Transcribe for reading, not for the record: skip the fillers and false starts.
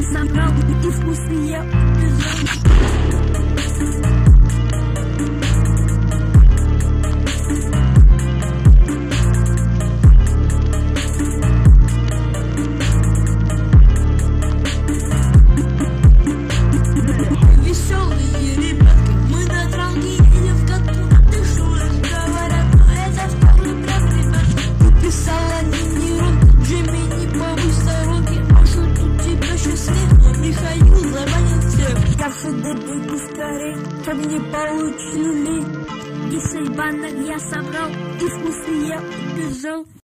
собрал и вкусные убежал. Веселые ребятки, мы на травке едем в катку. Ты шуришь, говорят, но это второй брат, ребят. Писала Нинирон, Джимми, не повысь руки. Может, тут тебя сейчас нет, но Михаил забанит всех. Я всегда бегу скорей, как не получу люлей. 10 банок я собрал и вкусные убежал.